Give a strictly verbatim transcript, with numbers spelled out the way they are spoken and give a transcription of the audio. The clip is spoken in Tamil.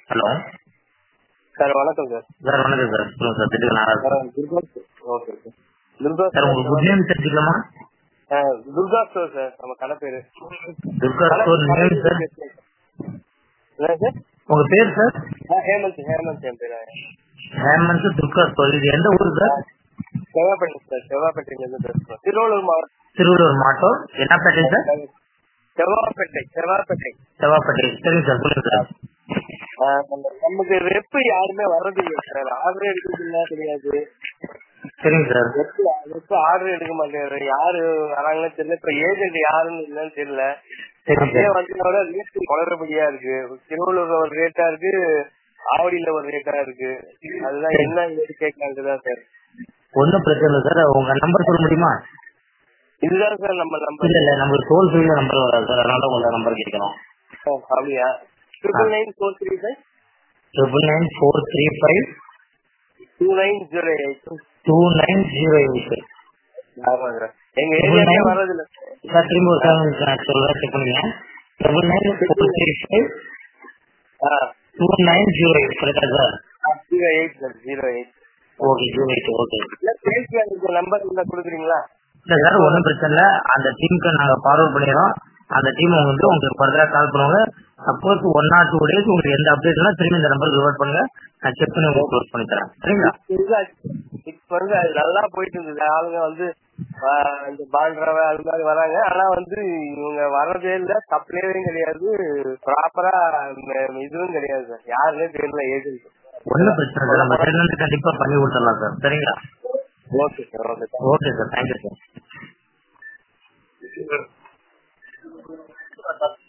ஹலோ சார் வணக்கம் சார். சார் வணக்கம் சார். சொல்லுங்க சார். திடீர் நாராஜ். Durga okay sir. Durga sir உங்களுக்கு குட் நேம் தெரிஞ்சுக்கலாமா? துர்கா ஸ்டோர் சார், நம்ம கடை பேரு. Durga store name sir. என்ன சார் உங்க பேர் சார்? ஹேமந்த். ஹேமந்த் என் பேரு. ஹேமந்த் துர்கா ஸ்டோர். இது எந்த ஊர் சார்? செவ்வாப்பேட்டை சார். செவ்வாப்பேட்டையில இருந்து பேசுறோம். திருவள்ளூர் மாவட்டம். திருவள்ளூர் மாவட்டம். என்ன பேட்டை சார்? செவ்வாப்பேட்டை. செவ்வாப்பேட்டை செவ்வாப்பேட்டை. சரிங்க சார், சொல்லுங்க சார். நமக்கு ரெப்பு யாருமே வர்றது இல்லை சார். ஆர்டர் எடுக்கிறதுனா தெரியாது. சரிங்க சார். ரெப்பு ஆர்டர் எடுக்க மாட்டேங்கிறாரு. யாரு வராங்கன்னு தெரியல. இப்ப ஏஜென்ட் யாருன்னு இல்லன்னு தெரியல. அப்படியே வந்ததோட ரேட்டு குளறுபடியா இருக்கு. திருவள்ளூர்ல ஒரு ரேட்டா இருக்கு, ஆவடியில ஒரு ரேட்டா இருக்கு. அதுதான் என்ன கேட்கலான்ட்டுதான் சார். ஒன்னும் பிரச்சனை இல்லை சார். உங்க நம்பர் சொல்ல முடியுமா? இதுதான் சார் நம்ம நம்பர். இல்ல இல்ல, நம்ம டோல் ஃப்ரீல நம்பர் வராது சார், அதனால உங்களோட நம்பர் கேட்கணும். அப்படியா? Triple nine four three five triple nine four three five two nine zero eight two nine zero eight. ஆமா சார். எங்க ஏரியாவே வர்றது இல்ல சார். திரும்ப ஒரு சார் சொல்றேன், செக் பண்ணுங்க. Triple nine four three five two nine zero eight. கரெக்டா sir? Zero eight sir. Zero eight. Okay, zero eight. Okay. Number இருந்தா கொடுக்குறீங்களா? இல்ல சார், ஒன்றும் பிரச்சனை இல்லை. அந்த டீமுக்கு நாங்க ஃபார்வர்ட் பண்ணிடுறோம். அந்த டீம் வந்து உங்களுக்கு ஃபர்தரா கால் பண்ணுவாங்க. Suppose one or two days உங்களுக்கு எந்த அப்டேட்னா திரும்பி இந்த நம்பருக்கு ரிவர்ட் பண்ணுங்க. நான் செக் பண்ணி உங்களுக்கு க்ளோஸ் பண்ணி தரேன். சரிங்களா? இப்ப வந்து அது நல்லா போயிட்டு இருந்தது. ஆளுங்க வந்து இந்த பாண்டரவ அது மாதிரி வராங்க. ஆனா வந்து இவங்க வர்றதே இல்ல. சப்ளையும் கிடையாது, ப்ராப்பரா இதுவும் கிடையாது சார். யாருன்னே தெரியல ஏஜென்ட். ஒன்றும் பிரச்சனை இல்லை. நம்ம சைட்ல இருந்து கண்டிப்பா பண்ணி கொடுத்துடலாம் சார். சரிங்களா? Okay sir. Okay sir. Okay sir. Thank you sir.